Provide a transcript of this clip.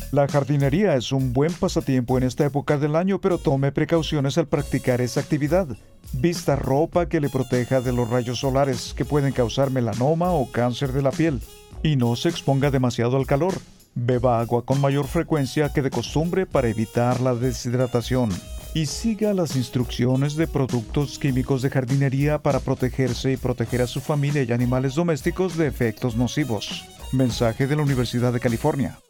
La jardinería es un buen pasatiempo en esta época del año, pero tome precauciones al practicar esa actividad. Vista ropa que le proteja de los rayos solares que pueden causar melanoma o cáncer de la piel. Y no se exponga demasiado al calor. Beba agua con mayor frecuencia que de costumbre para evitar la deshidratación. Y siga las instrucciones de productos químicos de jardinería para protegerse y proteger a su familia y animales domésticos de efectos nocivos. Mensaje de la Universidad de California.